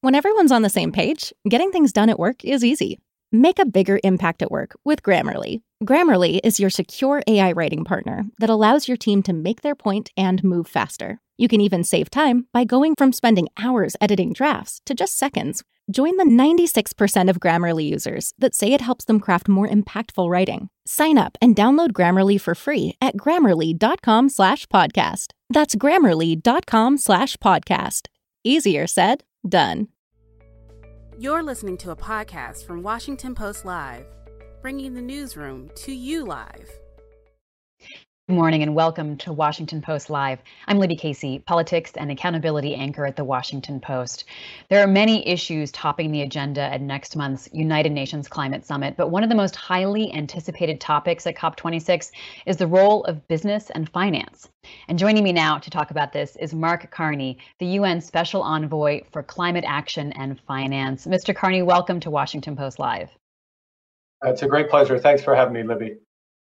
When everyone's on the same page, getting things done at work is easy. Make a bigger impact at work with Grammarly. Grammarly is your secure AI writing partner that allows your team to make their point and move faster. You can even save time by going from spending hours editing drafts to just seconds. Join the 96% of Grammarly users that say it helps them craft more impactful writing. Sign up and download Grammarly for free at grammarly.com/podcast. That's grammarly.com/podcast. Easier said, done. You're listening to a podcast from Washington Post Live, bringing the newsroom to you live. Good morning and welcome to Washington Post Live. I'm Libby Casey, politics and accountability anchor at the Washington Post. There are many issues topping the agenda at next month's United Nations Climate Summit, but one of the most highly anticipated topics at COP26 is the role of business and finance. And joining me now to talk about this is Mark Carney, the UN Special Envoy for Climate Action and Finance. Mr. Carney, welcome to Washington Post Live. It's a great pleasure. Thanks for having me, Libby.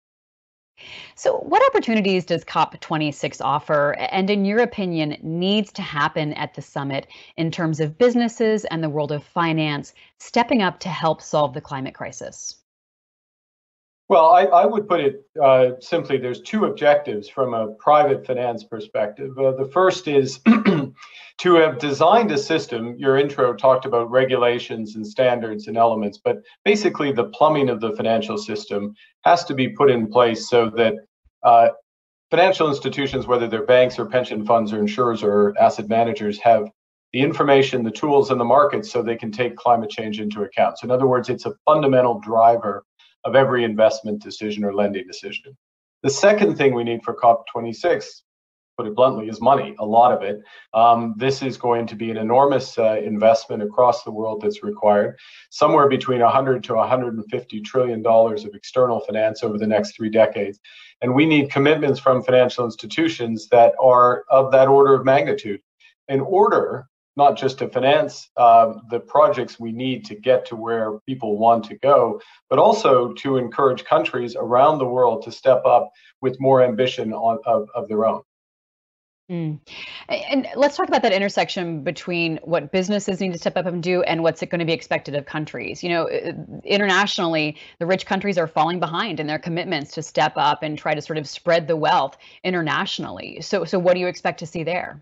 So what opportunities does COP26 offer, and in your opinion, needs to happen at the summit in terms of businesses and the world of finance stepping up to help solve the climate crisis? Well, I would put it simply, there's two objectives from a private finance perspective. The first is to have designed a system. Your intro talked about regulations and standards and elements, but basically the plumbing of the financial system has to be put in place so that financial institutions, whether they're banks or pension funds or insurers or asset managers, have the information, the tools, and the markets so they can take climate change into account. So in other words, it's a fundamental driver of every investment decision or lending decision. The second thing we need for COP26, put it bluntly, is money, a lot of it. This is going to be an enormous investment across the world that's required, somewhere between $100 to $150 trillion of external finance over the next 3 decades. And we need commitments from financial institutions that are of that order of magnitude in order not just to finance the projects we need to get to where people want to go, but also to encourage countries around the world to step up with more ambition of their own. And let's talk about that intersection between what businesses need to step up and do and what's going to be expected of countries. You know, internationally, the rich countries are falling behind in their commitments to step up and try to sort of spread the wealth internationally. So what do you expect to see there?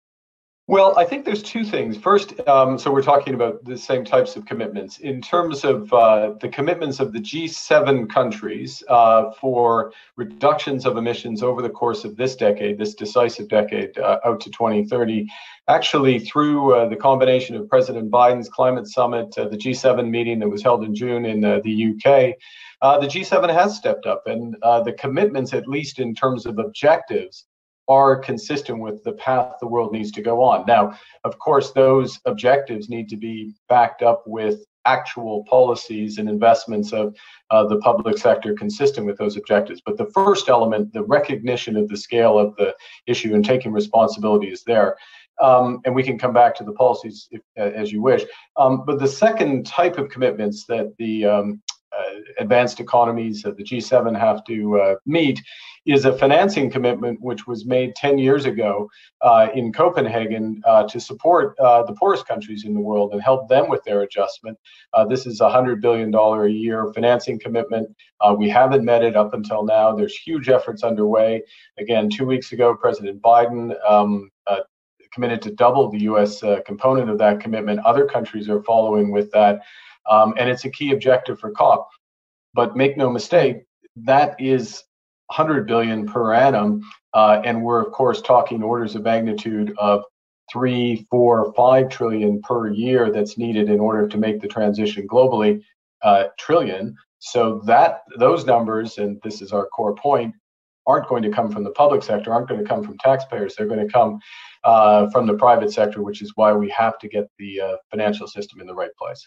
Well, I think there's two things. First, so we're talking about the same types of commitments. In terms of the commitments of the G7 countries for reductions of emissions over the course of this decade, this decisive decade out to 2030, actually through the combination of President Biden's climate summit, the G7 meeting that was held in June in the UK, the G7 has stepped up, and the commitments, at least in terms of objectives, are consistent with the path the world needs to go on. Now, of course, those objectives need to be backed up with actual policies and investments of the public sector consistent with those objectives. But the first element, the recognition of the scale of the issue and taking responsibility, is there. And we can come back to the policies as you wish. But the second type of commitments that the advanced economies of the G7 have to meet is a financing commitment which was made 10 years ago in Copenhagen to support the poorest countries in the world and help them with their adjustment. This is a $100 billion a year financing commitment. We haven't met it up until now. There's huge efforts underway. Again, 2 weeks ago, President Biden committed to double the U.S. Component of that commitment. Other countries are following with that. And it's a key objective for COP. But make no mistake, that is 100 billion per annum. And we're, of course, talking orders of magnitude of 3, 4, 5 trillion per year that's needed in order to make the transition globally, trillion. So that those numbers, and this is our core point, aren't going to come from the public sector, aren't going to come from taxpayers. They're going to come from the private sector, which is why we have to get the financial system in the right place.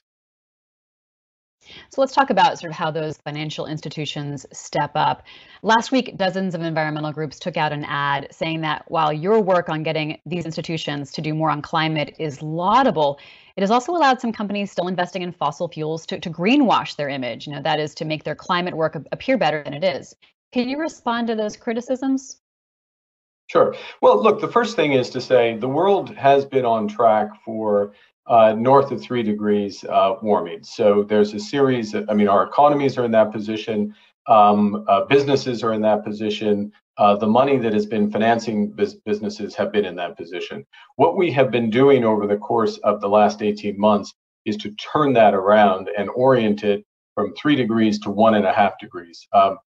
So let's talk about sort of how those financial institutions step up. Last week, dozens of environmental groups took out an ad saying that while your work on getting these institutions to do more on climate is laudable, it has also allowed some companies still investing in fossil fuels to greenwash their image. You know, that is to make their climate work appear better than it is. Can you respond to those criticisms? Sure. Well, look, the first thing is to say the world has been on track for north of 3 degrees warming. So there's a series of, our economies are in that position, businesses are in that position, the money that has been financing businesses have been in that position. What we have been doing over the course of the last 18 months is to turn that around and orient it from 3 degrees to 1.5 degrees.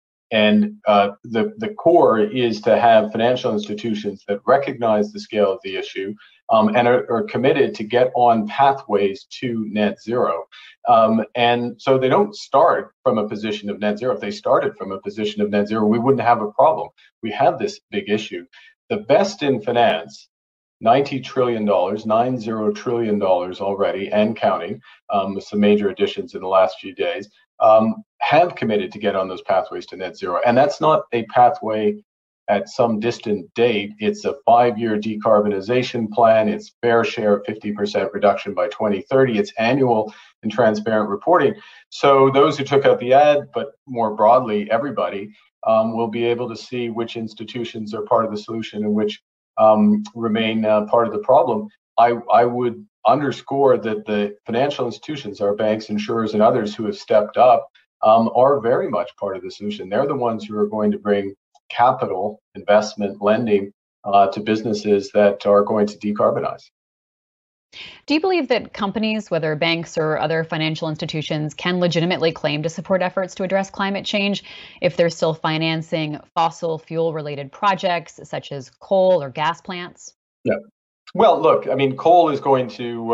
The core is to have financial institutions that recognize the scale of the issue and are committed to get on pathways to net zero. And so they don't start from a position of net zero. If they started from a position of net zero, we wouldn't have a problem. We have this big issue. The best in finance, $90 trillion, $90 trillion already and counting, with some major additions in the last few days, have committed to get on those pathways to net zero. And that's not a pathway at some distant date. It's a 5-year decarbonization plan. It's fair share of 50% reduction by 2030. It's annual and transparent reporting. So those who took out the ad, but more broadly, everybody, will be able to see which institutions are part of the solution and which remain part of the problem. I would underscore that the financial institutions, our banks, insurers, and others who have stepped up are very much part of the solution. They're the ones who are going to bring capital, investment, lending to businesses that are going to decarbonize. Do you believe that companies, whether banks or other financial institutions, can legitimately claim to support efforts to address climate change if they're still financing fossil fuel-related projects such as coal or gas plants? Yeah. Well, look, coal is going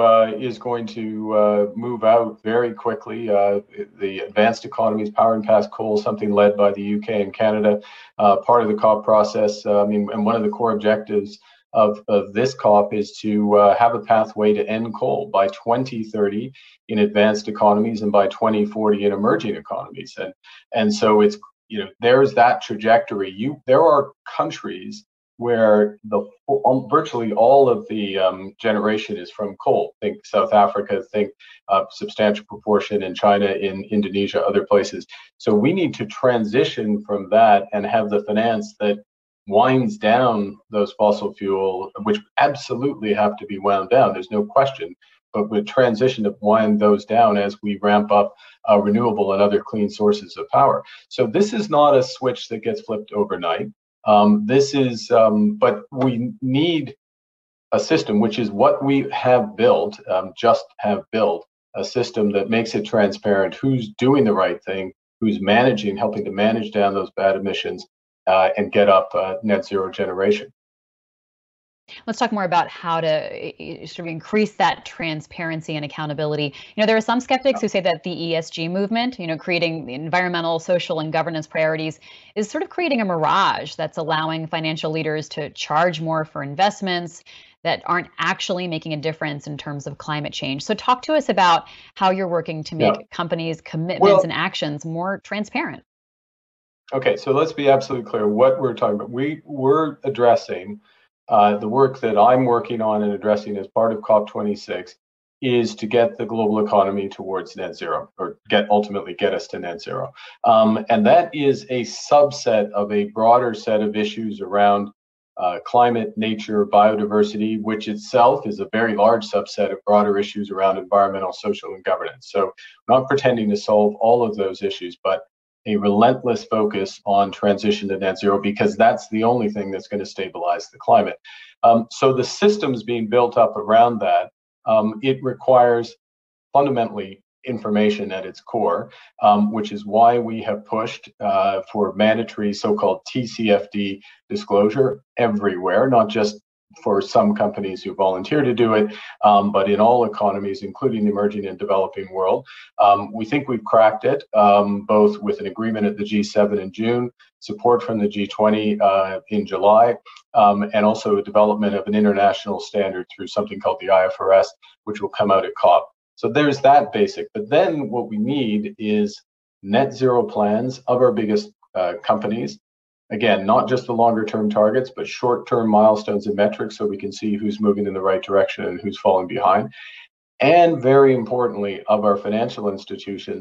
to move out very quickly. The Advanced Economies Power and Past Coal, something led by the UK and Canada, part of the COP process. And one of the core objectives of this COP is to have a pathway to end coal by 2030 in advanced economies and by 2040 in emerging economies. And so it's, there's that trajectory. There are countries where virtually all of the generation is from coal. Think South Africa, think substantial proportion in China, in Indonesia, other places. So we need to transition from that and have the finance that winds down those fossil fuel, which absolutely have to be wound down, there's no question, but with transition to wind those down as we ramp up renewable and other clean sources of power. So this is not a switch that gets flipped overnight. But we need a system, which is what we have built, a system that makes it transparent, who's doing the right thing, who's helping to manage down those bad emissions and get up net zero generation. Let's talk more about how to sort of increase that transparency and accountability. There are some skeptics who say that the ESG movement, creating the environmental, social, and governance priorities, is sort of creating a mirage that's allowing financial leaders to charge more for investments that aren't actually making a difference in terms of climate change. So talk to us about how you're working to make companies' commitments and actions more transparent. Okay, so let's be absolutely clear what we're talking about. We're addressing the work that I'm working on and addressing as part of COP26 is to get the global economy towards net zero, or ultimately get us to net zero. And that is a subset of a broader set of issues around climate, nature, biodiversity, which itself is a very large subset of broader issues around environmental, social, and governance. So I'm not pretending to solve all of those issues, but a relentless focus on transition to net zero, because that's the only thing that's going to stabilize the climate. So the systems being built up around that, it requires fundamentally information at its core, which is why we have pushed for mandatory so-called TCFD disclosure everywhere, not just for some companies who volunteer to do it, but in all economies, including the emerging and developing world. We think we've cracked it, both with an agreement at the G7 in June, support from the G20 in July, and also a development of an international standard through something called the IFRS, which will come out at COP. So there's that basic. But then what we need is net zero plans of our biggest companies. Again, not just the longer term targets, but short term milestones and metrics so we can see who's moving in the right direction and who's falling behind. And very importantly, of our financial institutions,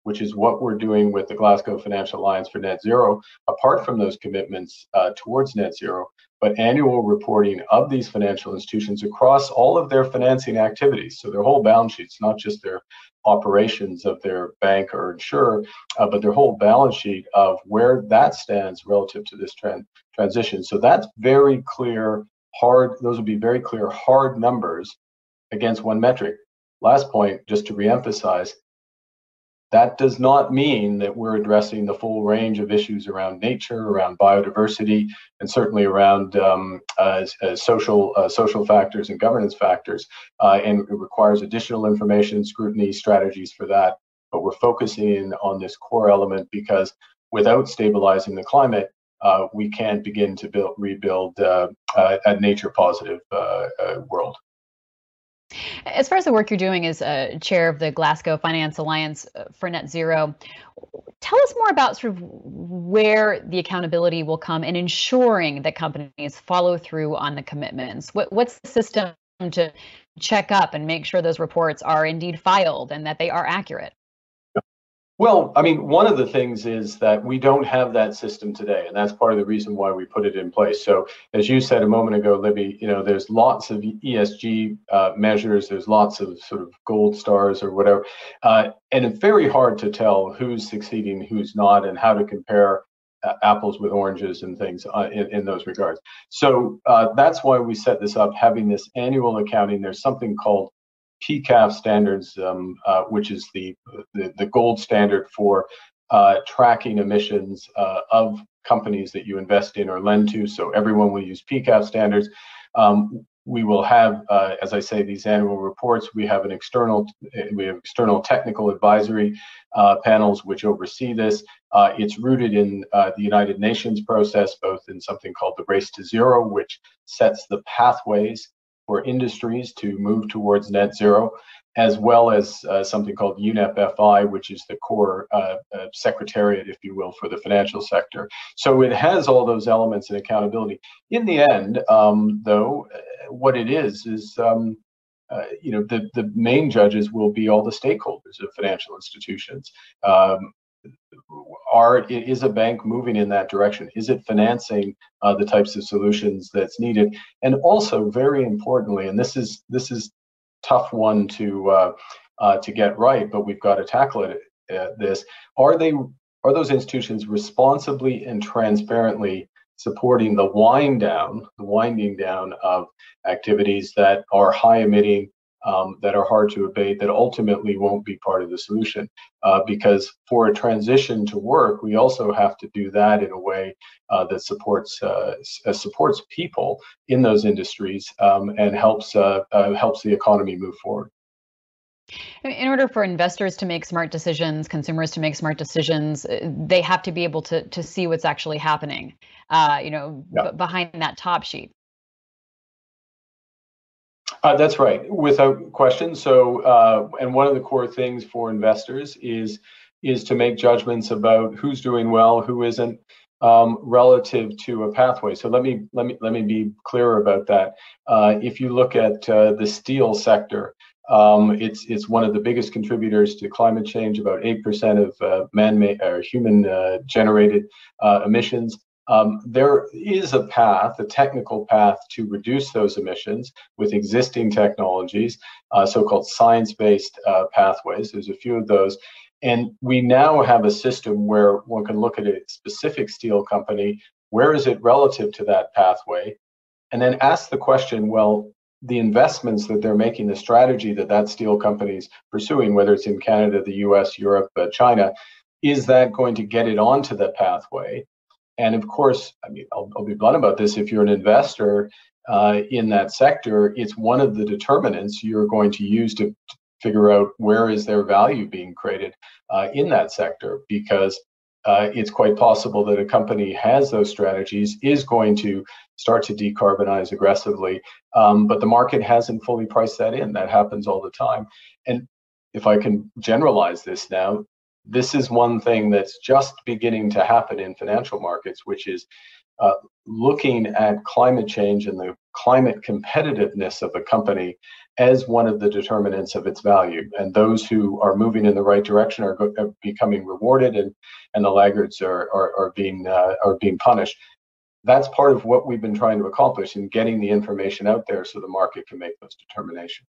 which is what we're doing with the Glasgow Financial Alliance for Net Zero, apart from those commitments towards net zero, but annual reporting of these financial institutions across all of their financing activities. So their whole balance sheets, not just their operations of their bank or insurer, but their whole balance sheet of where that stands relative to this transition. So that's very clear, hard, those would be very clear, hard numbers against one metric. Last point, just to reemphasize, that does not mean that we're addressing the full range of issues around nature, around biodiversity, and certainly around social factors and governance factors. And it requires additional information, scrutiny, strategies for that. But we're focusing in on this core element because without stabilizing the climate, we can't begin to rebuild a nature positive world. As far as the work you're doing as chair of the Glasgow Finance Alliance for Net Zero, tell us more about sort of where the accountability will come in ensuring that companies follow through on the commitments. What's the system to check up and make sure those reports are indeed filed and that they are accurate? Well, I mean, one of the things is that we don't have that system today, and that's part of the reason why we put it in place. So, as you said a moment ago, Libby, there's lots of ESG measures, there's lots of sort of gold stars or whatever, and it's very hard to tell who's succeeding, who's not, and how to compare apples with oranges and things in those regards. So that's why we set this up, having this annual accounting. There's something called PCAF standards, which is the gold standard for tracking emissions of companies that you invest in or lend to. So everyone will use PCAF standards. We will have, as I say, these annual reports. We have external technical advisory panels which oversee this. It's rooted in the United Nations process, both in something called the Race to Zero, which sets the pathways for industries to move towards net zero, as well as something called UNEP-FI, which is the core secretariat, if you will, for the financial sector. So it has all those elements and accountability. In the end, though, what it is the main judges will be all the stakeholders of financial institutions. Is a bank moving in that direction? Is it financing the types of solutions that's needed? And also, very importantly, and this is tough one to get right, but we've got to tackle it. This are those institutions responsibly and transparently supporting the winding down of activities that are high emitting, that are hard to abate, that ultimately won't be part of the solution. Because for a transition to work, we also have to do that in a way that supports people in those industries and helps the economy move forward. In order for investors to make smart decisions, consumers to make smart decisions, they have to be able to see what's actually happening, behind that top sheet. That's right, without question. So, and one of the core things for investors is to make judgments about who's doing well, who isn't, relative to a pathway. So let me be clearer about that. If you look at the steel sector, it's one of the biggest contributors to climate change. About 8% of man-made or human-generated emissions. There is a technical path to reduce those emissions with existing technologies, so-called science-based pathways. There's a few of those. And we now have a system where one can look at a specific steel company, where is it relative to that pathway? And then ask the question, well, the investments that they're making, the strategy that steel company is pursuing, whether it's in Canada, the US, Europe, China, is that going to get it onto the pathway? And of course, I mean, I'll be blunt about this. If you're an investor in that sector, it's one of the determinants you're going to use to figure out where is their value being created in that sector, because it's quite possible that a company has those strategies, is going to start to decarbonize aggressively, but the market hasn't fully priced that in. That happens all the time. And if I can generalize this now, this is one thing that's just beginning to happen in financial markets, which is looking at climate change and the climate competitiveness of a company as one of the determinants of its value. And those who are moving in the right direction are becoming rewarded, and the laggards are being punished. That's part of what we've been trying to accomplish in getting the information out there so the market can make those determinations.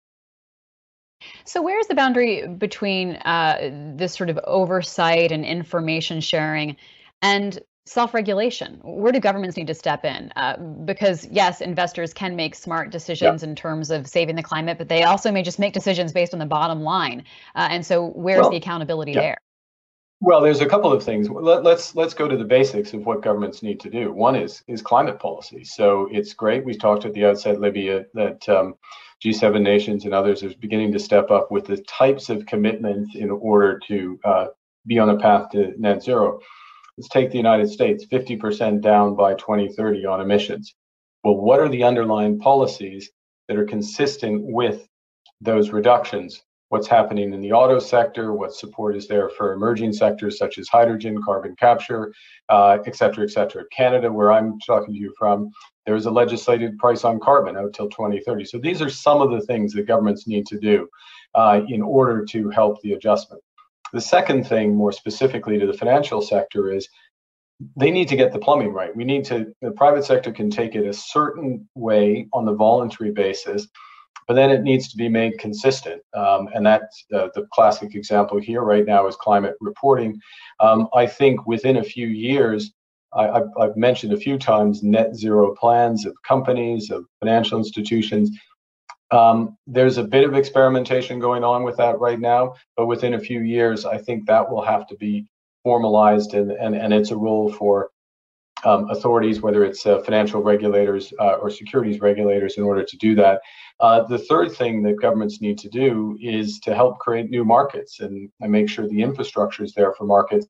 So where's the boundary between this sort of oversight and information sharing and self-regulation? Where do governments need to step in? Because yes, investors can make smart decisions in terms of saving the climate, but they also may just make decisions based on the bottom line. And so where's the accountability there? Well, there's a couple of things. Let's go to the basics of what governments need to do. One is climate policy. So it's great. We talked at the outset, Libby, that G7 nations and others are beginning to step up with the types of commitments in order to be on a path to net zero. Let's take the United States, 50% down by 2030 on emissions. Well, what are the underlying policies that are consistent with those reductions? What's happening in the auto sector? What support is there for emerging sectors such as hydrogen, carbon capture, et cetera, et cetera? Canada, where I'm talking to you from, there is a legislated price on carbon out till 2030. So these are some of the things that governments need to do in order to help the adjustment. The second thing, more specifically to the financial sector, is they need to get the plumbing right. The private sector can take it a certain way on the voluntary basis, but then it needs to be made consistent. And that's the classic example here right now is climate reporting. I think within a few years, I've mentioned a few times net zero plans of companies, of financial institutions. There's a bit of experimentation going on with that right now, but within a few years, I think that will have to be formalized, and it's a role for authorities, whether it's financial regulators or securities regulators, in order to do that. The third thing that governments need to do is to help create new markets and make sure the infrastructure is there for markets.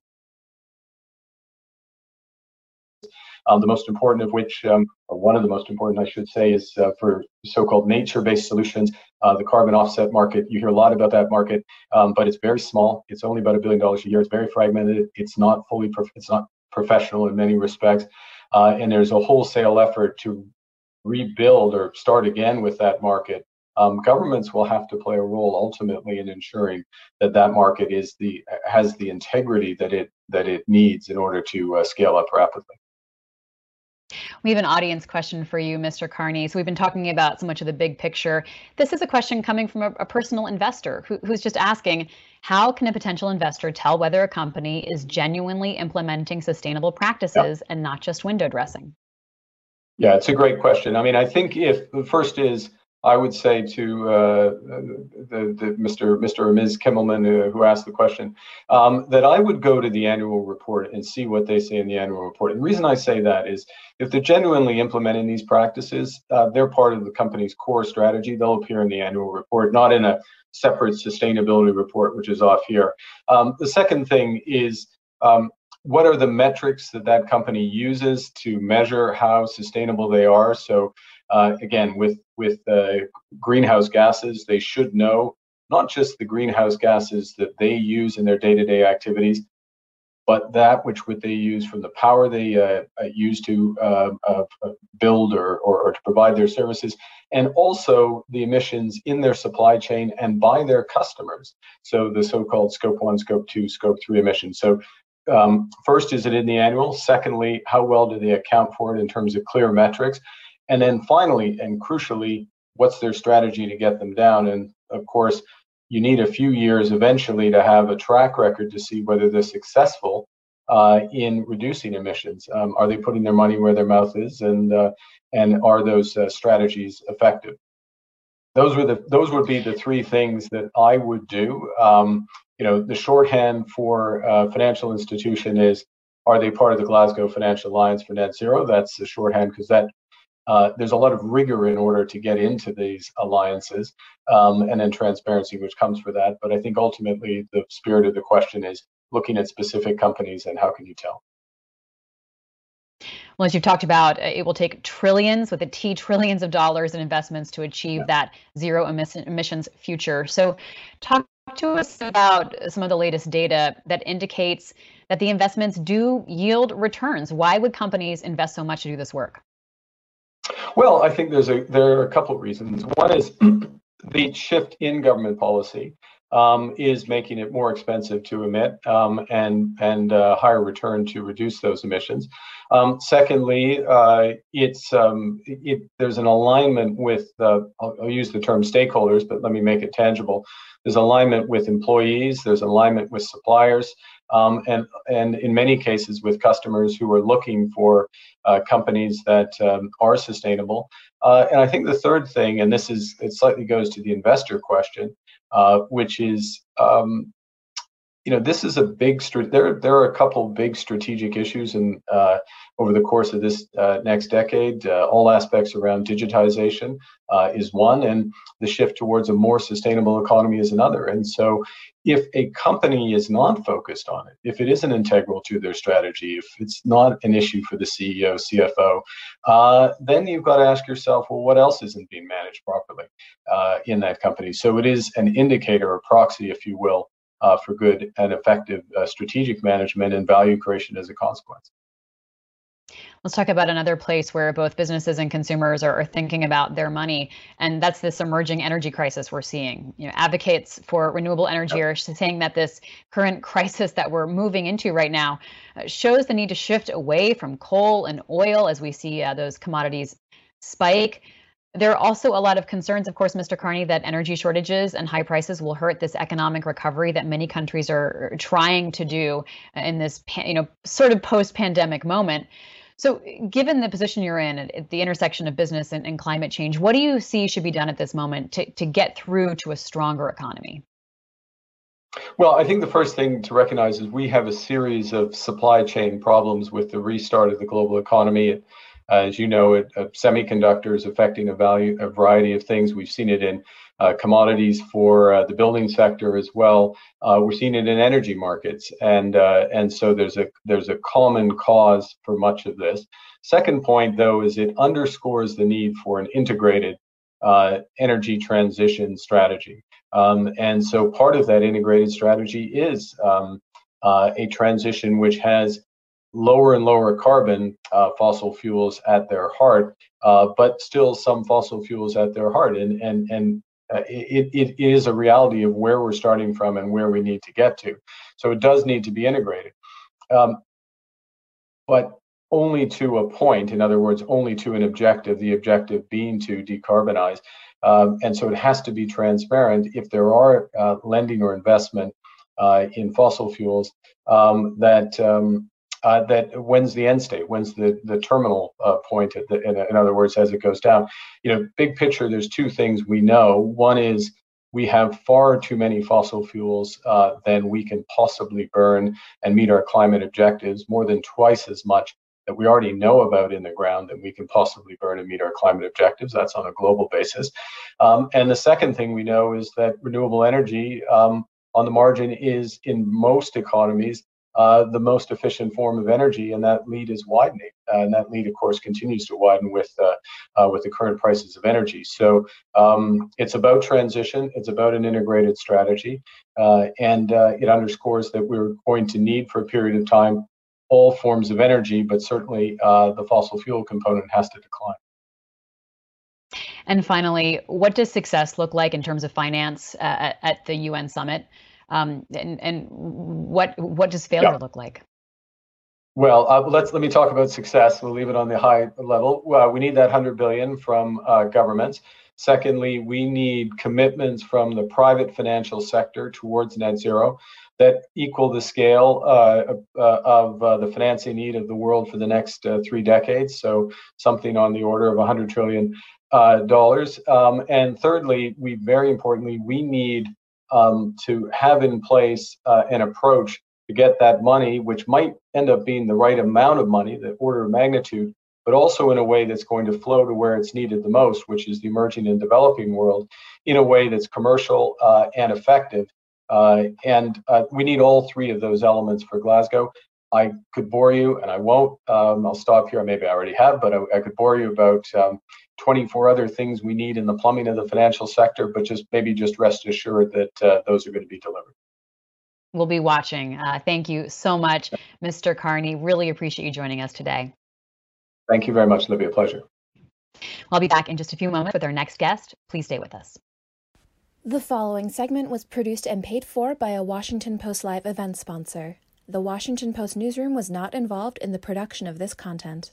The most important of which, or one of the most important, I should say, is for so-called nature-based solutions, the carbon offset market. You hear a lot about that market, but it's very small. It's only about $1 billion a year. It's very fragmented. It's not it's not professional in many respects, and there's a wholesale effort to rebuild or start again with that market. Governments will have to play a role ultimately in ensuring that that market has the integrity that it needs in order to scale up rapidly. We have an audience question for you, Mr. Carney. So we've been talking about so much of the big picture. This is a question coming from a personal investor who's just asking, how can a potential investor tell whether a company is genuinely implementing sustainable practices and not just window dressing? Yeah, it's a great question. I mean, I think if the first is, I would say to the Mr. or Ms. Kimmelman who asked the question, that I would go to the annual report and see what they say in the annual report. And the reason I say that is if they're genuinely implementing these practices, they're part of the company's core strategy. They'll appear in the annual report, not in a separate sustainability report, which is off here. The second thing is, what are the metrics that company uses to measure how sustainable they are? So again, with greenhouse gases, they should know not just the greenhouse gases that they use in their day-to-day activities, but that which would they use from the power they use to build or to provide their services, and also the emissions in their supply chain and by their customers. So the so-called Scope 1, Scope 2, Scope 3 emissions. So first, is it in the annual? Secondly, how well do they account for it in terms of clear metrics? And then finally, and crucially, what's their strategy to get them down? And of course, you need a few years eventually to have a track record to see whether they're successful in reducing emissions. Are they putting their money where their mouth is, and are those strategies effective? Those would be the three things that I would do. The shorthand for financial institution is, are they part of the Glasgow Financial Alliance for Net Zero? That's the shorthand, because there's a lot of rigor in order to get into these alliances, and then transparency, which comes for that. But I think ultimately the spirit of the question is looking at specific companies and how can you tell? Well, as you've talked about, it will take trillions, with a T, trillions of dollars in investments to achieve that zero emissions future. So talk to us about some of the latest data that indicates that the investments do yield returns. Why would companies invest so much to do this work? Well, I think there are a couple of reasons. One is the shift in government policy is making it more expensive to emit and higher return to reduce those emissions. Secondly, there's an alignment with I'll use the term stakeholders, but let me make it tangible. There's alignment with employees. There's alignment with suppliers. And in many cases with customers who are looking for companies that are sustainable. And I think the third thing, and it slightly goes to the investor question, which is, this is a big, there are a couple of big strategic issues over the course of this next decade. All aspects around digitization is one, and the shift towards a more sustainable economy is another. And so if a company is not focused on it, if it isn't integral to their strategy, if it's not an issue for the CEO, CFO, then you've got to ask yourself, well, what else isn't being managed properly in that company? So it is an indicator or proxy, if you will, for good and effective strategic management and value creation as a consequence. Let's talk about another place where both businesses and consumers are thinking about their money, and that's this emerging energy crisis we're seeing. Advocates for renewable energy are saying that this current crisis that we're moving into right now shows the need to shift away from coal and oil as we see those commodities spike. There are also a lot of concerns, of course, Mr. Carney, that energy shortages and high prices will hurt this economic recovery that many countries are trying to do in this, sort of post-pandemic moment. So given the position you're in at the intersection of business and climate change, what do you see should be done at this moment to get through to a stronger economy? Well, I think the first thing to recognize is we have a series of supply chain problems with the restart of the global economy. As you know, semiconductors affecting a variety of things. We've seen it in commodities for the building sector as well. We're seeing it in energy markets, and so there's a common cause for much of this. Second point, though, is it underscores the need for an integrated energy transition strategy, and so part of that integrated strategy is a transition which has lower and lower carbon fossil fuels at their heart, but still some fossil fuels at their heart. And it is a reality of where we're starting from and where we need to get to. So it does need to be integrated, but only to a point. In other words, only to an objective, the objective being to decarbonize. And so it has to be transparent. If there are lending or investment in fossil fuels, that when's the end state, when's the terminal point, in other words, as it goes down. Big picture, there's two things we know. One is we have far too many fossil fuels than we can possibly burn and meet our climate objectives, more than twice as much that we already know about in the ground that we can possibly burn and meet our climate objectives. That's on a global basis. And the second thing we know is that renewable energy on the margin is, in most economies, the most efficient form of energy, and that lead is widening. And that lead, of course, continues to widen with the current prices of energy. So it's about transition. It's about an integrated strategy, and it underscores that we're going to need, for a period of time, all forms of energy, but certainly the fossil fuel component has to decline. And finally, what does success look like in terms of finance at the UN summit? And what does failure look like? Well, let me talk about success. We'll leave it on the high level. We need that $100 billion from governments. Secondly, we need commitments from the private financial sector towards net zero that equal the scale of the financing need of the world for the next 3 decades. So something on the order of $100 trillion. And thirdly, very importantly, we need to have in place an approach to get that money, which might end up being the right amount of money, the order of magnitude, but also in a way that's going to flow to where it's needed the most, which is the emerging and developing world, in a way that's commercial and effective. And we need all three of those elements for Glasgow. I could bore you, and I won't. I'll stop here. Maybe I already have, but I could bore you about 24 other things we need in the plumbing of the financial sector, but just rest assured that those are going to be delivered. We'll be watching. Thank you so much, Mr. Carney. Really appreciate you joining us today. Thank you very much, Libby. A pleasure. I'll be back in just a few moments with our next guest. Please stay with us. The following segment was produced and paid for by a Washington Post Live event sponsor. The Washington Post newsroom was not involved in the production of this content.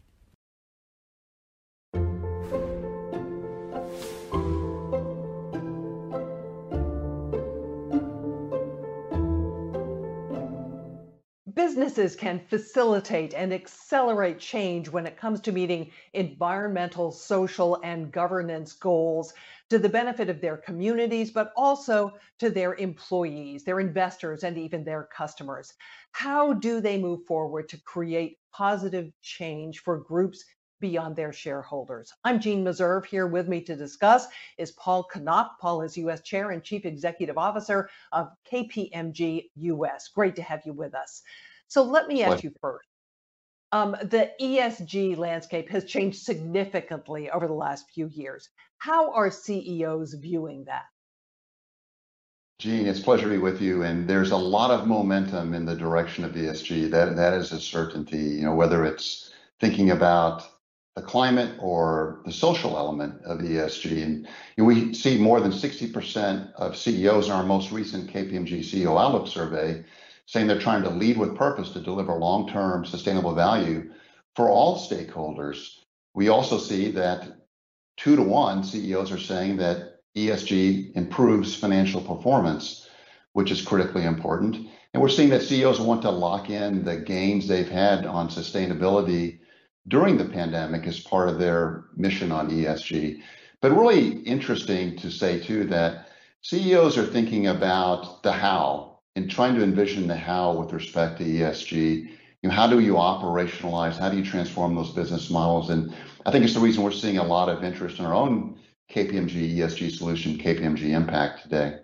Businesses can facilitate and accelerate change when it comes to meeting environmental, social, and governance goals to the benefit of their communities, but also to their employees, their investors, and even their customers. How do they move forward to create positive change for groups beyond their shareholders? I'm Jean Meserve. Here with me to discuss is Paul Knopp. Paul is U.S. Chair and Chief Executive Officer of KPMG U.S. Great to have you with us. So let me ask you first. The ESG landscape has changed significantly over the last few years. How are CEOs viewing that? Jean, it's a pleasure to be with you. And there's a lot of momentum in the direction of ESG. That is a certainty. Whether it's thinking about the climate or the social element of ESG, and we see more than 60% of CEOs in our most recent KPMG CEO Outlook survey saying they're trying to lead with purpose to deliver long-term sustainable value for all stakeholders. We also see that 2-to-1 CEOs are saying that ESG improves financial performance, which is critically important. And we're seeing that CEOs want to lock in the gains they've had on sustainability during the pandemic as part of their mission on ESG. But really interesting to say too that CEOs are thinking about the how and trying to envision the how with respect to ESG. How do you operationalize? How do you transform those business models? And I think it's the reason we're seeing a lot of interest in our own KPMG ESG solution, KPMG Impact today.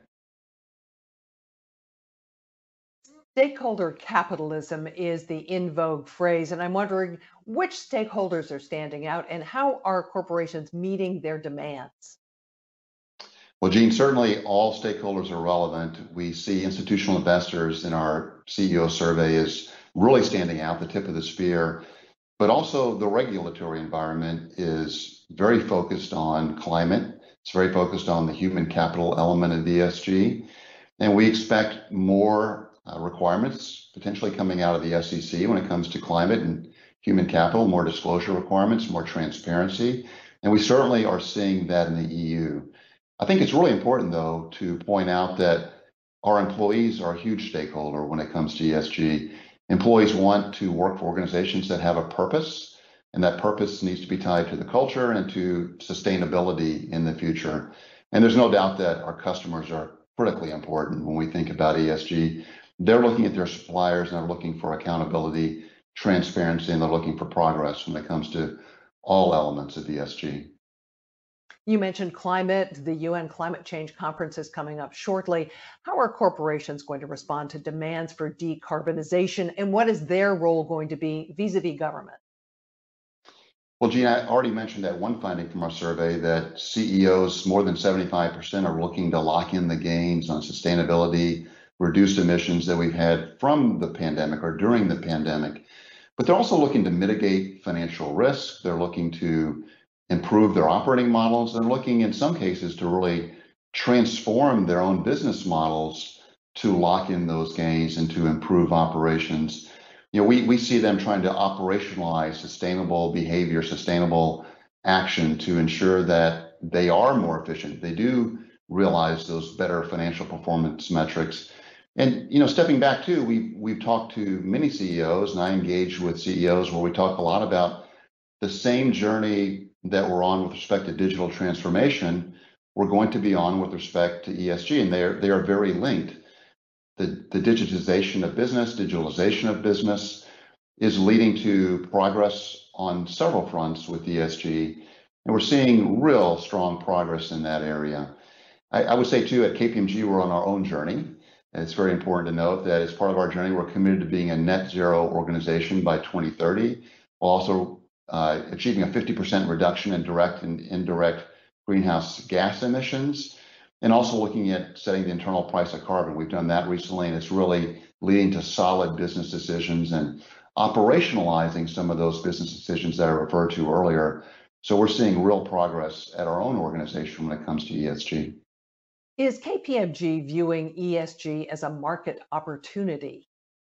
Stakeholder capitalism is the in vogue phrase, and I'm wondering which stakeholders are standing out and how are corporations meeting their demands? Well, Jean, certainly all stakeholders are relevant. We see institutional investors in our CEO survey is really standing out, the tip of the spear, but also the regulatory environment is very focused on climate. It's very focused on the human capital element of ESG. And we expect more requirements potentially coming out of the SEC when it comes to climate and human capital, more disclosure requirements, more transparency. And we certainly are seeing that in the EU. I think it's really important, though, to point out that our employees are a huge stakeholder when it comes to ESG. Employees want to work for organizations that have a purpose, and that purpose needs to be tied to the culture and to sustainability in the future. And there's no doubt that our customers are critically important when we think about ESG. They're looking at their suppliers and they're looking for accountability, transparency, and they're looking for progress when it comes to all elements of ESG. You mentioned climate. The UN Climate Change Conference is coming up shortly. How are corporations going to respond to demands for decarbonization, and what is their role going to be vis-a-vis government? Well, Jean, I already mentioned that one finding from our survey that CEOs, more than 75%, are looking to lock in the gains on sustainability, reduced emissions that we've had from the pandemic or during the pandemic. But they're also looking to mitigate financial risk. They're looking to improve their operating models. They're looking in some cases to really transform their own business models to lock in those gains and to improve operations. We see them trying to operationalize sustainable behavior, sustainable action to ensure that they are more efficient. They do realize those better financial performance metrics. And, stepping back too, we've talked to many CEOs, and I engage with CEOs where we talk a lot about the same journey that we're on with respect to digital transformation, we're going to be on with respect to ESG, and they are very linked. The digitization of business, digitalization of business is leading to progress on several fronts with ESG, and we're seeing real strong progress in that area. I would say too, at KPMG, we're on our own journey. And it's very important to note that as part of our journey, we're committed to being a net zero organization by 2030, while also achieving a 50% reduction in direct and indirect greenhouse gas emissions, and also looking at setting the internal price of carbon. We've done that recently, and it's really leading to solid business decisions and operationalizing some of those business decisions that I referred to earlier. So we're seeing real progress at our own organization when it comes to ESG. Is KPMG viewing ESG as a market opportunity?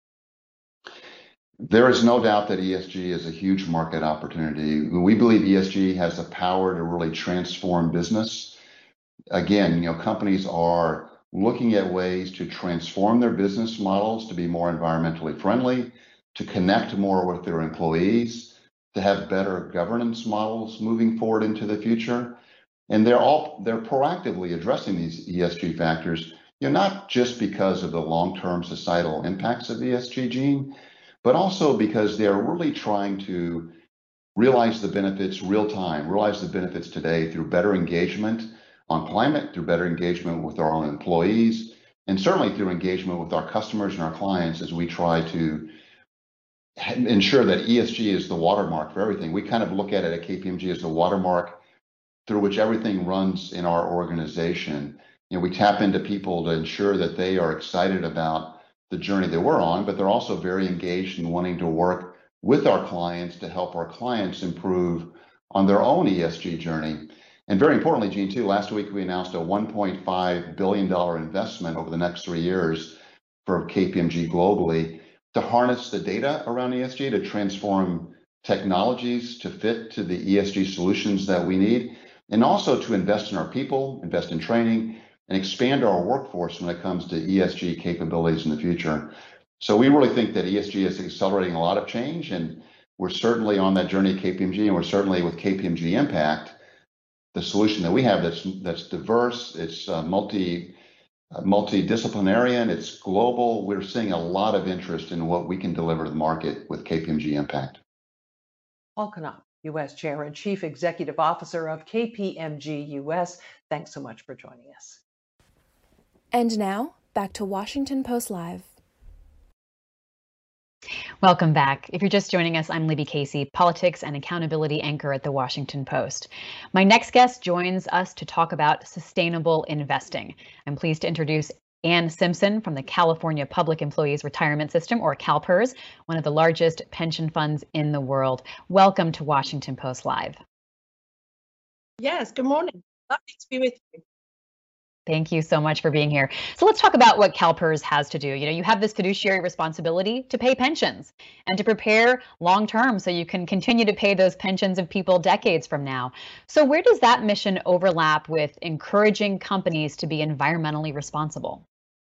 There is no doubt that ESG is a huge market opportunity. We believe ESG has the power to really transform business. Again, companies are looking at ways to transform their business models to be more environmentally friendly, to connect more with their employees, to have better governance models moving forward into the future. And they're proactively addressing these ESG factors, not just because of the long-term societal impacts of ESG, Gene, but also because they're really trying to realize the benefits real time, realize the benefits today through better engagement on climate, through better engagement with our own employees, and certainly through engagement with our customers and our clients as we try to ensure that ESG is the watermark for everything. We kind of look at it at KPMG as the watermark through which everything runs in our organization. We tap into people to ensure that they are excited about the journey that we're on, but they're also very engaged in wanting to work with our clients to help our clients improve on their own ESG journey. And very importantly, Gene, too, last week we announced a $1.5 billion investment over the next 3 years for KPMG globally to harness the data around ESG, to transform technologies to fit to the ESG solutions that we need, and also to invest in our people, invest in training, and expand our workforce when it comes to ESG capabilities in the future. So we really think that ESG is accelerating a lot of change, and we're certainly on that journey at KPMG, and we're certainly with KPMG Impact, the solution that we have that's diverse, it's multidisciplinarian, it's global. We're seeing a lot of interest in what we can deliver to the market with KPMG Impact. Paul Knopp, U.S. Chair and Chief Executive Officer of KPMG U.S., thanks so much for joining us. And now, back to Washington Post Live. Welcome back. If you're just joining us, I'm Libby Casey, politics and accountability anchor at The Washington Post. My next guest joins us to talk about sustainable investing. I'm pleased to introduce Ann Simpson from the California Public Employees Retirement System, or CalPERS, one of the largest pension funds in the world. Welcome to Washington Post Live. Yes, good morning. Lovely to be with you. Thank you so much for being here. So let's talk about what CalPERS has to do. You have this fiduciary responsibility to pay pensions and to prepare long term so you can continue to pay those pensions of people decades from now. So where does that mission overlap with encouraging companies to be environmentally responsible?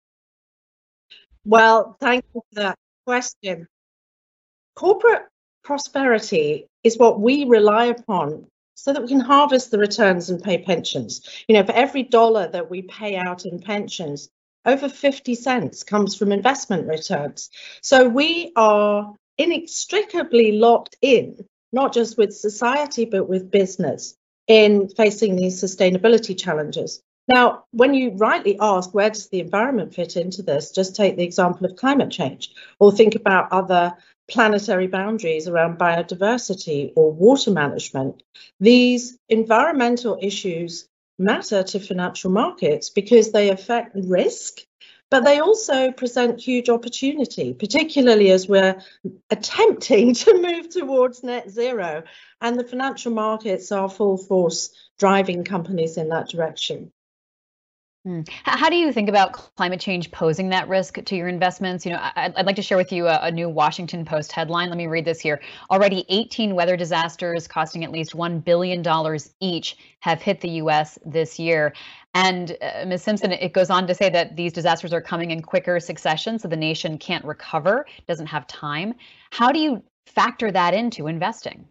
Well, thank you for that question. Corporate prosperity is what we rely upon so that we can harvest the returns and pay pensions. For every dollar that we pay out in pensions, over 50 cents comes from investment returns. So we are inextricably locked in, not just with society, but with business in facing these sustainability challenges. Now, when you rightly ask, where does the environment fit into this? Just take the example of climate change, or think about other planetary boundaries around biodiversity or water management. These environmental issues matter to financial markets because they affect risk, but they also present huge opportunity, particularly as we're attempting to move towards net zero, and the financial markets are full force driving companies in that direction. How do you think about climate change posing that risk to your investments? I'd like to share with you a new Washington Post headline. Let me read this here. Already 18 weather disasters costing at least $1 billion each have hit the U.S. this year. And Ms. Simpson, it goes on to say that these disasters are coming in quicker succession, so the nation can't recover, doesn't have time. How do you factor that into investing?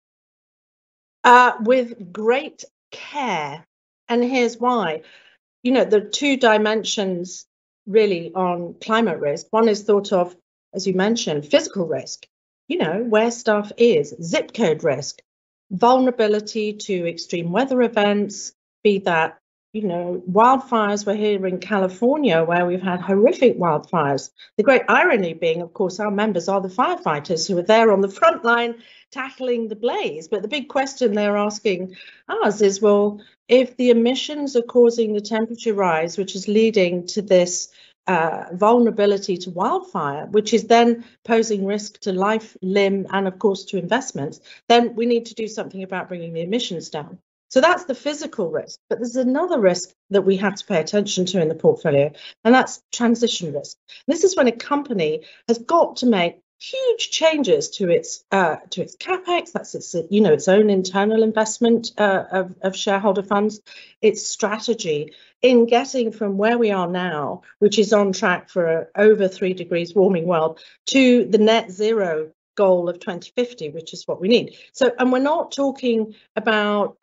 With great care. And here's why. There are two dimensions really on climate risk. One is thought of, as you mentioned, physical risk, where stuff is, zip code risk, vulnerability to extreme weather events, be that, wildfires. We're here in California where we've had horrific wildfires. The great irony being, of course, our members are the firefighters who are there on the front line tackling the blaze. But the big question they're asking us is, well, if the emissions are causing the temperature rise, which is leading to this vulnerability to wildfire, which is then posing risk to life, limb, and of course to investments, then we need to do something about bringing the emissions down. So that's the physical risk. But there's another risk that we have to pay attention to in the portfolio, and that's transition risk. This is when a company has got to make huge changes to its capex. That's its own internal investment of shareholder funds, its strategy in getting from where we are now, which is on track for a over 3 degrees warming world, to the net zero goal of 2050, which is what we need. So, and we're not talking about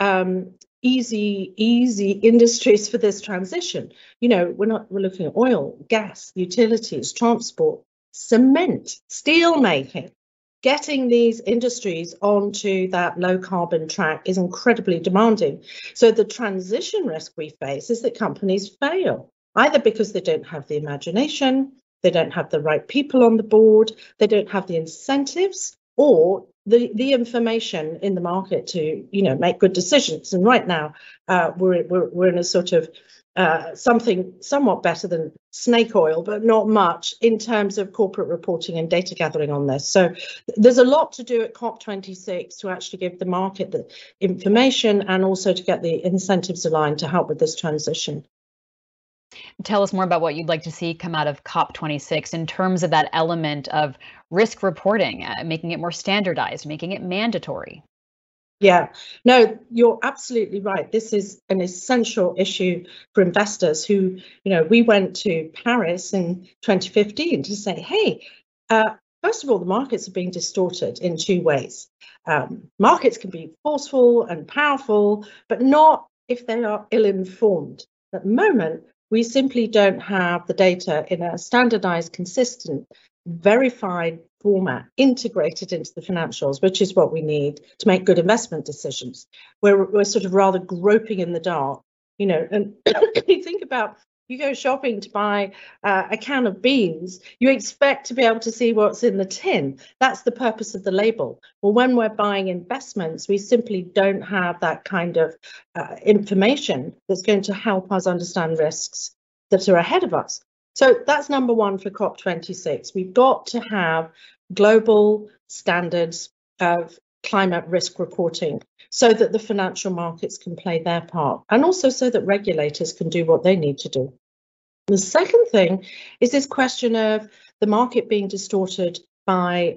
easy industries for this transition. We're looking at oil, gas, utilities, transport, cement, steel making. Getting these industries onto that low carbon track is incredibly demanding. So the transition risk we face is that companies fail, either because they don't have the imagination, they don't have the right people on the board, they don't have the incentives or the information in the market to make good decisions. And right now we're in a sort of something somewhat better than snake oil, but not much in terms of corporate reporting and data gathering on this. So there's a lot to do at COP26 to actually give the market the information and also to get the incentives aligned to help with this transition. Tell us more about what you'd like to see come out of COP26 in terms of that element of risk reporting, making it more standardized, making it mandatory. Yeah, no, you're absolutely right. This is an essential issue for investors who, we went to Paris in 2015 to say, hey, first of all, the markets are being distorted in two ways. Markets can be forceful and powerful, but not if they are ill-informed. At the moment, we simply don't have the data in a standardized, consistent, verified format integrated into the financials, which is what we need to make good investment decisions. We're sort of rather groping in the dark, and you think about, you go shopping to buy a can of beans, you expect to be able to see what's in the tin. That's the purpose of the label. Well, when we're buying investments, we simply don't have that kind of information that's going to help us understand risks that are ahead of us. So that's number one for COP26. We've got to have global standards of climate risk reporting so that the financial markets can play their part, and also so that regulators can do what they need to do. The second thing is this question of the market being distorted by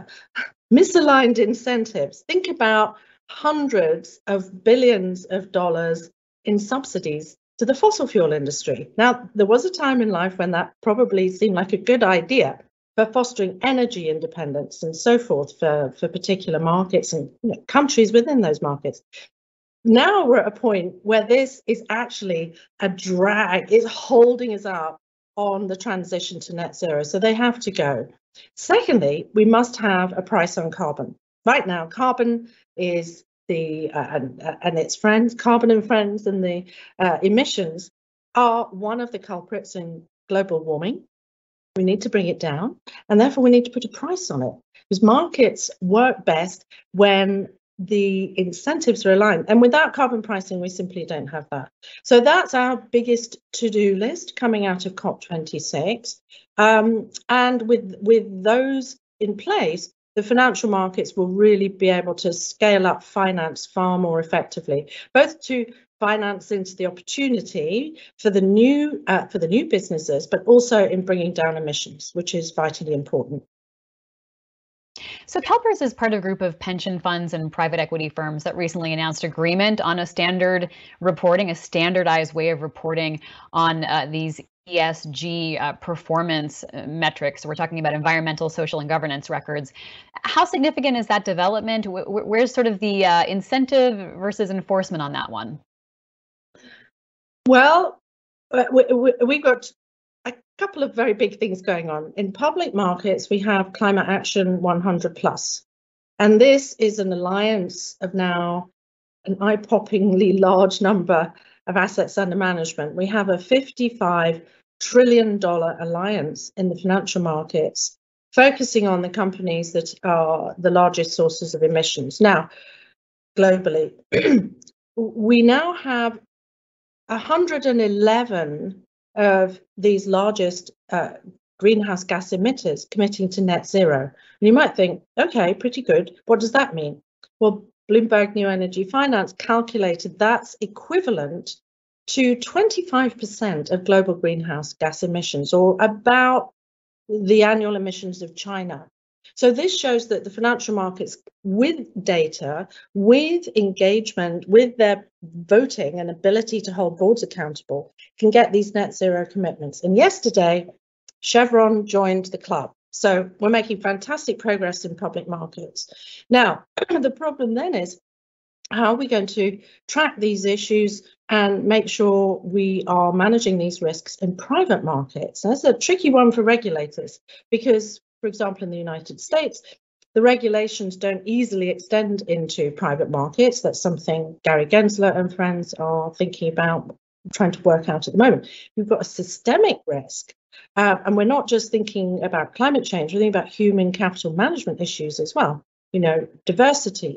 misaligned incentives. Think about hundreds of billions of dollars in subsidies to the fossil fuel industry. Now, there was a time in life when that probably seemed like a good idea for fostering energy independence and so forth for particular markets and countries within those markets. Now we're at a point where this is actually a drag, it's holding us up on the transition to net zero. So they have to go. Secondly, we must have a price on carbon. Right now, carbon is and its friends, carbon and friends, and the emissions are one of the culprits in global warming. We need to bring it down, and therefore we need to put a price on it, because markets work best when the incentives are aligned. And without carbon pricing, we simply don't have that. So that's our biggest to-do list coming out of COP26. And with those in place, the financial markets will really be able to scale up finance far more effectively, both to finance into the opportunity for the new businesses, but also in bringing down emissions, which is vitally important. So CalPERS is part of a group of pension funds and private equity firms that recently announced agreement on a standard reporting, a standardized way of reporting on these ESG performance metrics. We're talking about environmental, social, and governance records. How significant is that development? Where's sort of the incentive versus enforcement on that one? Well, we've got a couple of very big things going on. In public markets, we have Climate Action 100+. And this is an alliance of now an eye-poppingly large number of assets under management. We have a $55 trillion alliance in the financial markets, focusing on the companies that are the largest sources of emissions. Now, globally, we now have 111 of these largest greenhouse gas emitters committing to net zero. And you might think, okay, pretty good. What does that mean? Well, Bloomberg New Energy Finance calculated that's equivalent to 25% of global greenhouse gas emissions, or about the annual emissions of China. So this shows that the financial markets, with data, with engagement, with their voting and ability to hold boards accountable, can get these net zero commitments. And yesterday, Chevron joined the club. So we're making fantastic progress in public markets. Now, the problem then is, how are we going to track these issues and make sure we are managing these risks in private markets? And that's a tricky one for regulators because, for example, in the United States, the regulations don't easily extend into private markets. That's something Gary Gensler and friends are thinking about, trying to work out at the moment. We've got a systemic risk. And we're not just thinking about climate change, we're thinking about human capital management issues as well. You know, diversity,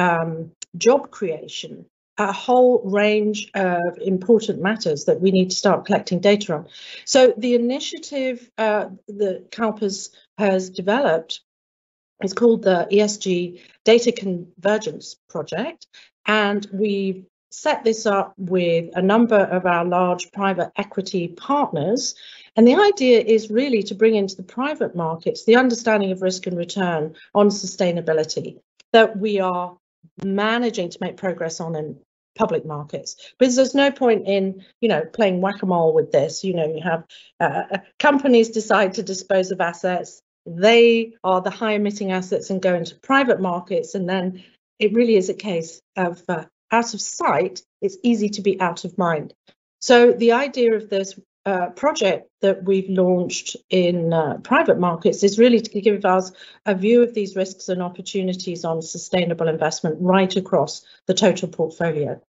job creation, a whole range of important matters that we need to start collecting data on. So the initiative that CalPERS has developed is called the ESG Data Convergence Project. And we've set this up with a number of our large private equity partners. And the idea is really to bring into the private markets the understanding of risk and return on sustainability that we are managing to make progress on in public markets. Because there's no point in, you know, playing whack-a-mole with this. You know, you have companies decide to dispose of assets. They are the high emitting assets and go into private markets. And then it really is a case of out of sight, it's easy to be out of mind. So the idea of this project that we've launched in private markets is really to give us a view of these risks and opportunities on sustainable investment right across the total portfolio.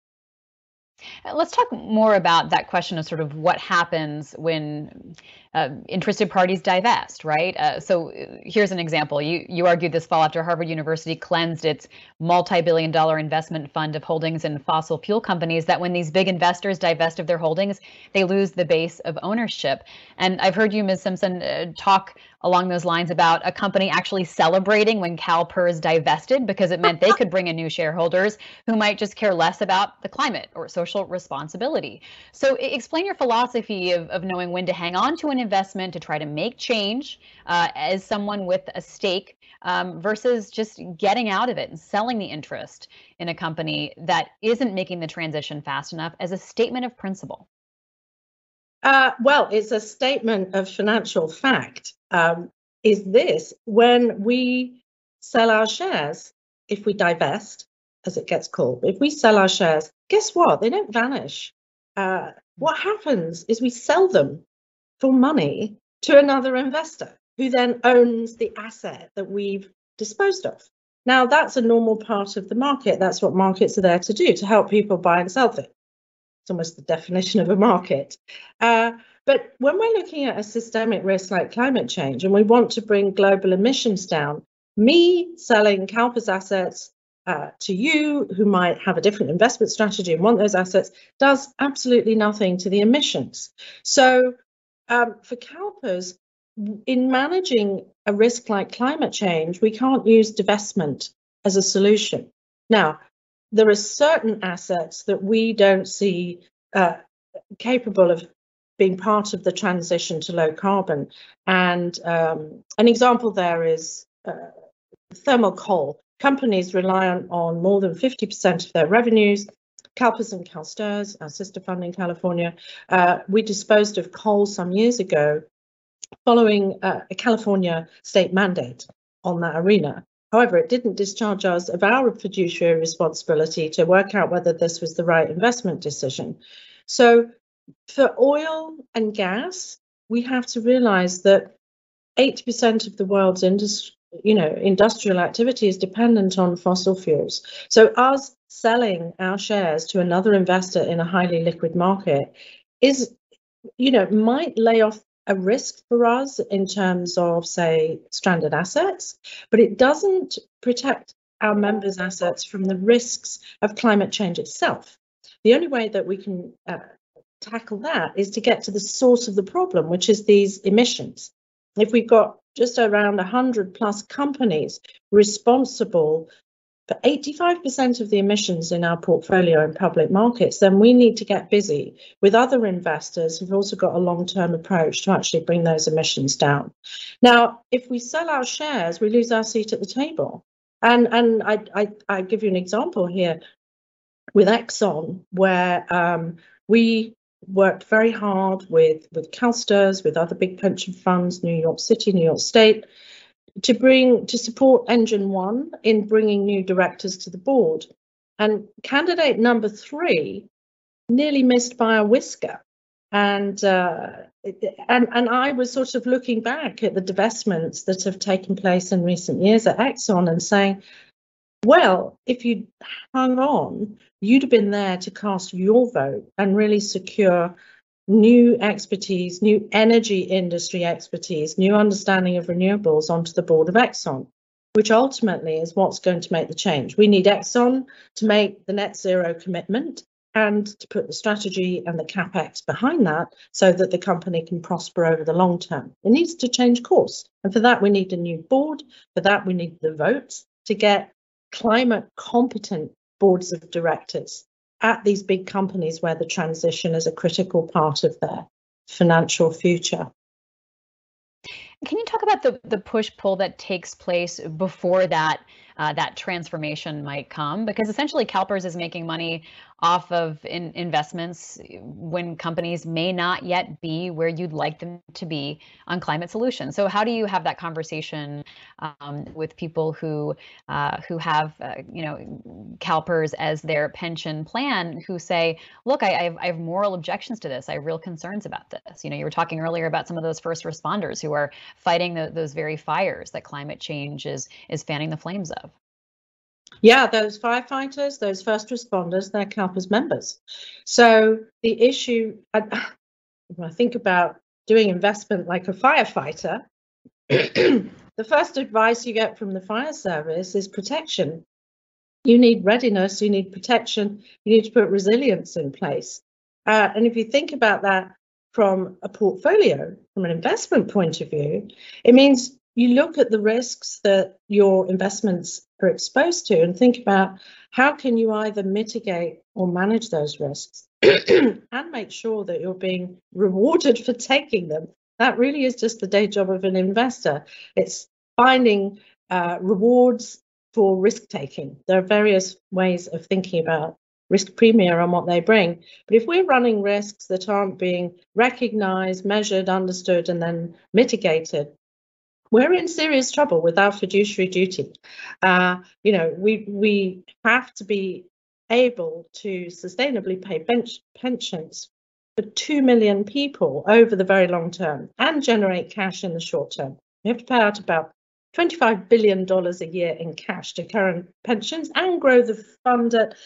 Let's talk more about that question of sort of what happens when interested parties divest, right? So here's an example. You argued this fall after Harvard University cleansed its multi-billion-dollar investment fund of holdings in fossil fuel companies that when these big investors divest of their holdings, they lose the base of ownership. And I've heard you, Ms. Simpson, talk along those lines about a company actually celebrating when CalPERS divested because it meant they could bring in new shareholders who might just care less about the climate or social responsibility. So explain your philosophy of knowing when to hang on to an investment to try to make change as someone with a stake versus just getting out of it and selling the interest in a company that isn't making the transition fast enough as a statement of principle. Well, it's a statement of financial fact. Is this when we sell our shares, if we divest, as it gets called, if we sell our shares, guess what? They don't vanish. What happens is we sell them for money to another investor who then owns the asset that we've disposed of. Now, that's a normal part of the market. That's what markets are there to do, to help people buy and sell things. It's almost the definition of a market. But when we're looking at a systemic risk like climate change and we want to bring global emissions down, me selling CalPERS assets to you who might have a different investment strategy and want those assets does absolutely nothing to the emissions. So for CalPERS, in managing a risk like climate change, we can't use divestment as a solution. Now, there are certain assets that we don't see capable of being part of the transition to low carbon. And an example there is thermal coal. Companies rely on more than 50% of their revenues. CalPERS and CalSTRS, our sister fund in California, we disposed of coal some years ago following a California state mandate on that arena. However, it didn't discharge us of our fiduciary responsibility to work out whether this was the right investment decision. So for oil and gas, we have to realize that 80% of the world's industrial activity is dependent on fossil fuels. So us selling our shares to another investor in a highly liquid market is, might lay off a risk for us in terms of, say, stranded assets, but it doesn't protect our members' assets from the risks of climate change itself. The only way that we can tackle that is to get to the source of the problem, which is these emissions. If we've got just around 100 plus companies responsible for 85% of the emissions in our portfolio in public markets, then we need to get busy with other investors who've also got a long-term approach to actually bring those emissions down. Now, if we sell our shares, we lose our seat at the table. And I give you an example here with Exxon, where we worked very hard with CalSTRS, with other big pension funds, New York City, New York State, to support Engine One in bringing new directors to the board. And candidate number 3 nearly missed by a whisker. And I was sort of looking back at the divestments that have taken place in recent years at Exxon and saying, well, if you'd hung on, you'd have been there to cast your vote and really secure new expertise, new energy industry expertise, new understanding of renewables onto the board of Exxon, which ultimately is what's going to make the change. We need Exxon to make the net zero commitment and to put the strategy and the capex behind that so that the company can prosper over the long term. It needs to change course. And for that, we need a new board. For that, we need the votes to get climate competent boards of directors at these big companies where the transition is a critical part of their financial future. Can you talk about the push-pull that takes place before that transformation might come? Because essentially CalPERS is making money off of investments when companies may not yet be where you'd like them to be on climate solutions. So how do you have that conversation with people who have CalPERS as their pension plan, who say, look, I have moral objections to this. I have real concerns about this. You were talking earlier about some of those first responders who are fighting those very fires that climate change is fanning the flames of. Yeah, those firefighters, those first responders, they're CalPERS members. So the issue, when I think about doing investment like a firefighter, the first advice you get from the fire service is protection. You need readiness, you need protection, you need to put resilience in place. And if you think about that from a portfolio, from an investment point of view, it means you look at the risks that your investments are exposed to and think about how can you either mitigate or manage those risks and make sure that you're being rewarded for taking them. That really is just the day job of an investor. It's finding rewards for risk taking. There are various ways of thinking about risk premium and what they bring. But if we're running risks that aren't being recognized, measured, understood, and then mitigated, we're in serious trouble with our fiduciary duty. We have to be able to sustainably pay pensions for 2 million people over the very long term and generate cash in the short term. We have to pay out about $25 billion a year in cash to current pensions and grow the fund at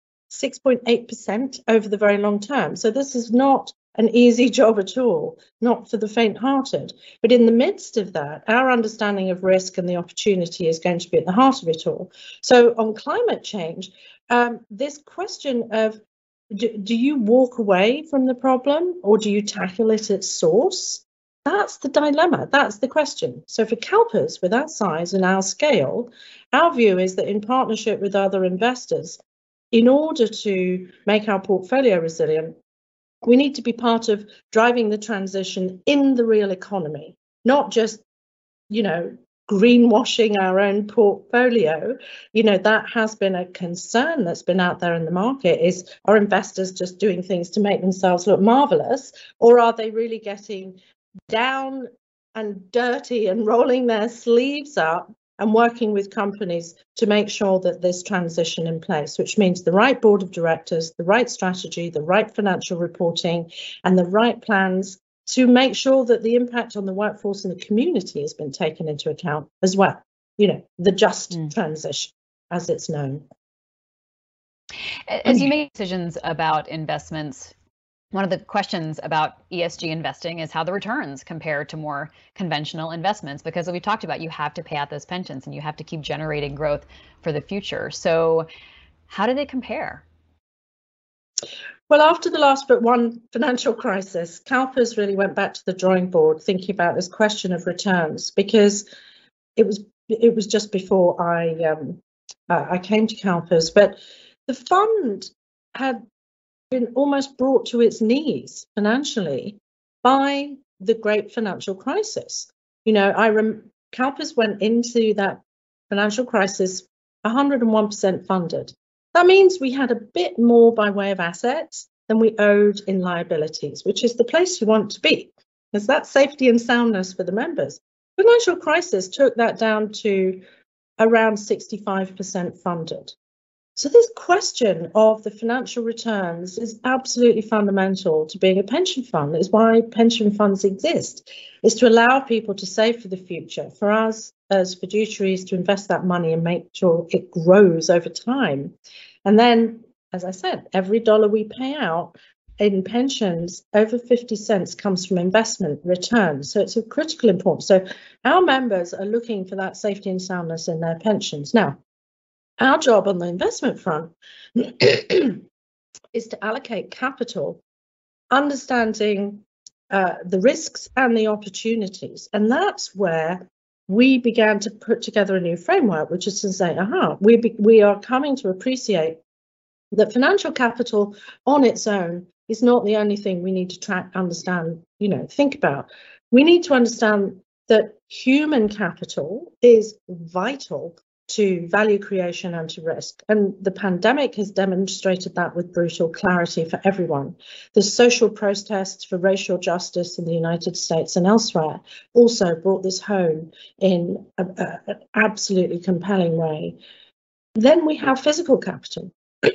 6.8% over the very long term. So this is not an easy job at all, not for the faint-hearted. But in the midst of that, our understanding of risk and the opportunity is going to be at the heart of it all. So on climate change, this question of do you walk away from the problem or do you tackle it at source? That's the dilemma. That's the question. So for CalPERS, with our size and our scale, our view is that in partnership with other investors, in order to make our portfolio resilient, we need to be part of driving the transition in the real economy, not just, greenwashing our own portfolio. That has been a concern that's been out there in the market is, are investors just doing things to make themselves look marvelous, or are they really getting down and dirty and rolling their sleeves up and working with companies to make sure that there's transition in place, which means the right board of directors, the right strategy, the right financial reporting, and the right plans to make sure that the impact on the workforce and the community has been taken into account as well. The just transition, as it's known. As you make decisions about investments, one of the questions about ESG investing is how the returns compare to more conventional investments, because as we talked about, you have to pay out those pensions and you have to keep generating growth for the future. So how do they compare? Well, after the last but one financial crisis, CalPERS really went back to the drawing board thinking about this question of returns, because it was just before I came to CalPERS, but the fund had been almost brought to its knees financially by the great financial crisis. You know, CalPERS went into that financial crisis 101% funded. That means we had a bit more by way of assets than we owed in liabilities, which is the place you want to be, because that's safety and soundness for the members. Financial crisis took that down to around 65% funded. So this question of the financial returns is absolutely fundamental to being a pension fund. It's why pension funds exist, is to allow people to save for the future, for us as fiduciaries to invest that money and make sure it grows over time. And then, as I said, every dollar we pay out in pensions, over 50 cents comes from investment returns. So it's of critical importance. So our members are looking for that safety and soundness in their pensions. Now, our job on the investment front is to allocate capital, understanding the risks and the opportunities. And that's where we began to put together a new framework, which is to say, we are coming to appreciate that financial capital on its own is not the only thing we need to track, understand, think about. We need to understand that human capital is vital to value creation and to risk. And the pandemic has demonstrated that with brutal clarity for everyone. The social protests for racial justice in the United States and elsewhere also brought this home in an absolutely compelling way. Then we have physical capital.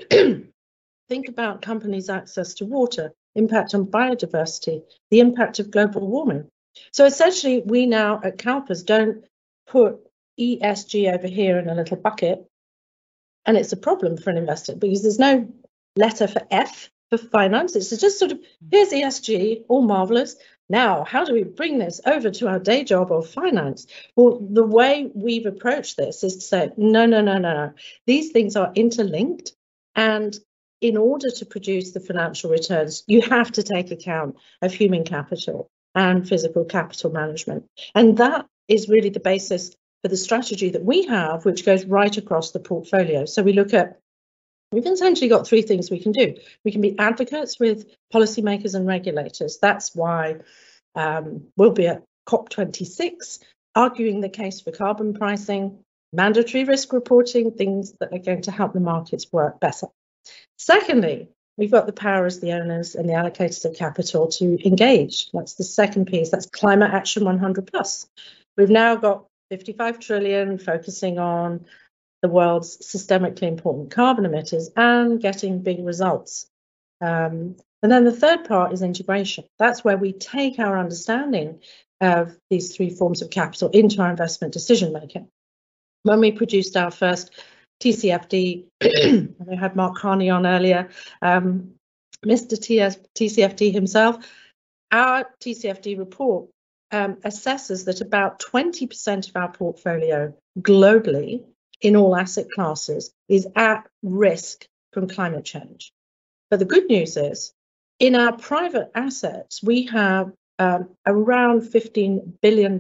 Think about companies' access to water, impact on biodiversity, the impact of global warming. So essentially, we now at CalPERS don't put ESG over here in a little bucket, and it's a problem for an investor because there's no letter for F for finance. It's just sort of, here's ESG, all marvelous. Now, how do we bring this over to our day job of finance? Well, the way we've approached this is to say, no. These things are interlinked, and in order to produce the financial returns, you have to take account of human capital and physical capital management. And that is really the basis for the strategy that we have, which goes right across the portfolio. So we've essentially got three things we can do. We can be advocates with policymakers and regulators. That's why we'll be at COP26, arguing the case for carbon pricing, mandatory risk reporting, things that are going to help the markets work better. Secondly, we've got the power as the owners and the allocators of capital to engage. That's the second piece. That's Climate Action 100 Plus. We've now got 55 trillion focusing on the world's systemically important carbon emitters and getting big results. And then the third part is integration. That's where we take our understanding of these three forms of capital into our investment decision making. When we produced our first TCFD, we had Mark Carney on earlier, Mr. TCFD himself, our TCFD report assesses that about 20% of our portfolio globally in all asset classes is at risk from climate change. But the good news is, in our private assets, we have around $15 billion.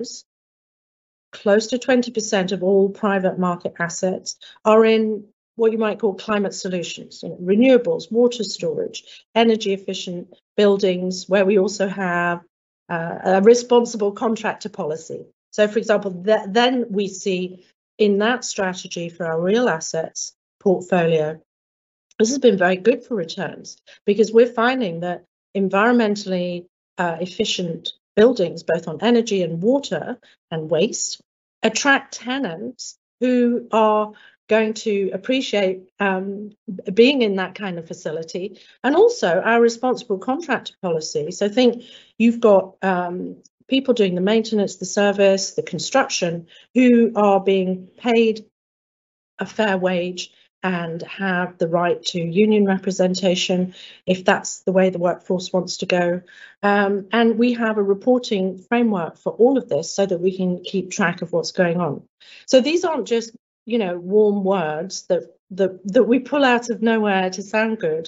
Close to 20% of all private market assets are in what you might call climate solutions, renewables, water storage, energy efficient buildings, where we also have a responsible contractor policy. So, for example, then we see in that strategy for our real assets portfolio, this has been very good for returns because we're finding that environmentally efficient buildings, both on energy and water and waste, attract tenants who are going to appreciate being in that kind of facility, and also our responsible contractor policy. So think you've got people doing the maintenance, the service, the construction, who are being paid a fair wage and have the right to union representation if that's the way the workforce wants to go. And we have a reporting framework for all of this so that we can keep track of what's going on. So these aren't just, warm words that we pull out of nowhere to sound good.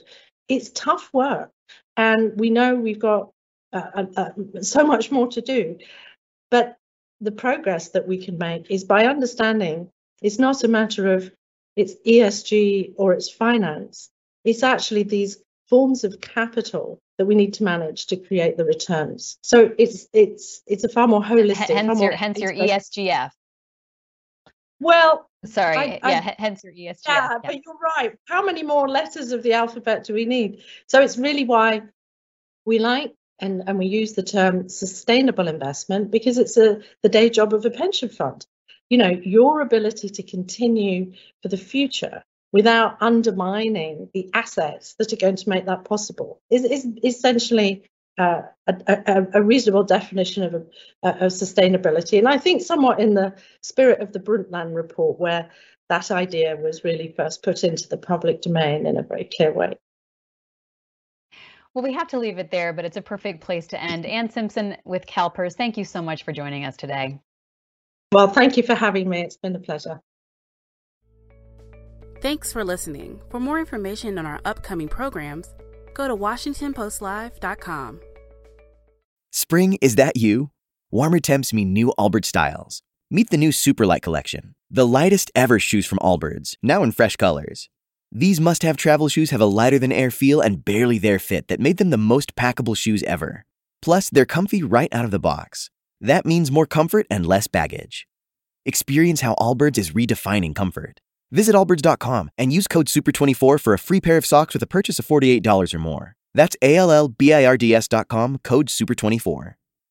it's tough work. And we know we've got so much more to do. But the progress that we can make is by understanding it's not a matter of it's ESG or it's finance. It's actually these forms of capital that we need to manage to create the returns. So it's a far more holistic. Hence your ESGF. Well, sorry, hence your ESGF. Yeah, but you're right. How many more letters of the alphabet do we need? So it's really why we like and we use the term sustainable investment, because it's the day job of a pension fund. You know, your ability to continue for the future without undermining the assets that are going to make that possible is essentially a reasonable definition of sustainability. And I think somewhat in the spirit of the Brundtland report, where that idea was really first put into the public domain in a very clear way. Well, we have to leave it there, but it's a perfect place to end. Anne Simpson with CalPERS, thank you so much for joining us today. Well, thank you for having me. It's been a pleasure. Thanks for listening. For more information on our upcoming programs, go to WashingtonPostLive.com. Spring, is that you? Warmer temps mean new Allbirds styles. Meet the new Superlight collection, the lightest ever shoes from Allbirds, now in fresh colors. These must-have travel shoes have a lighter-than-air feel and barely there fit that made them the most packable shoes ever. Plus, they're comfy right out of the box. That means more comfort and less baggage. Experience how Allbirds is redefining comfort. Visit allbirds.com and use code SUPER24 for a free pair of socks with a purchase of $48 or more. That's ALLBIRDS.com, code SUPER24.